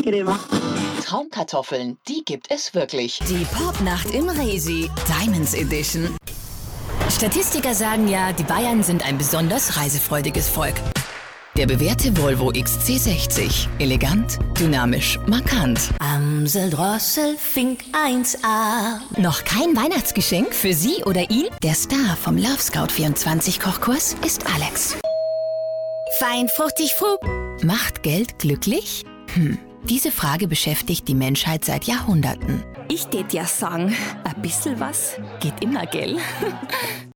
Traumkartoffeln, die gibt es wirklich. Die Popnacht im Resi, Diamonds Edition. Statistiker sagen ja, die Bayern sind ein besonders reisefreudiges Volk. Der bewährte Volvo XC60. Elegant, dynamisch, markant. Amsel, Drossel, Fink 1A. Noch kein Weihnachtsgeschenk für Sie oder ihn? Der Star vom Love Scout 24 Kochkurs ist Alex. Fein, fruchtig, frub. Macht Geld glücklich? Diese Frage beschäftigt die Menschheit seit Jahrhunderten. Ich tät ja sagen, ein bisschen was geht immer, gell?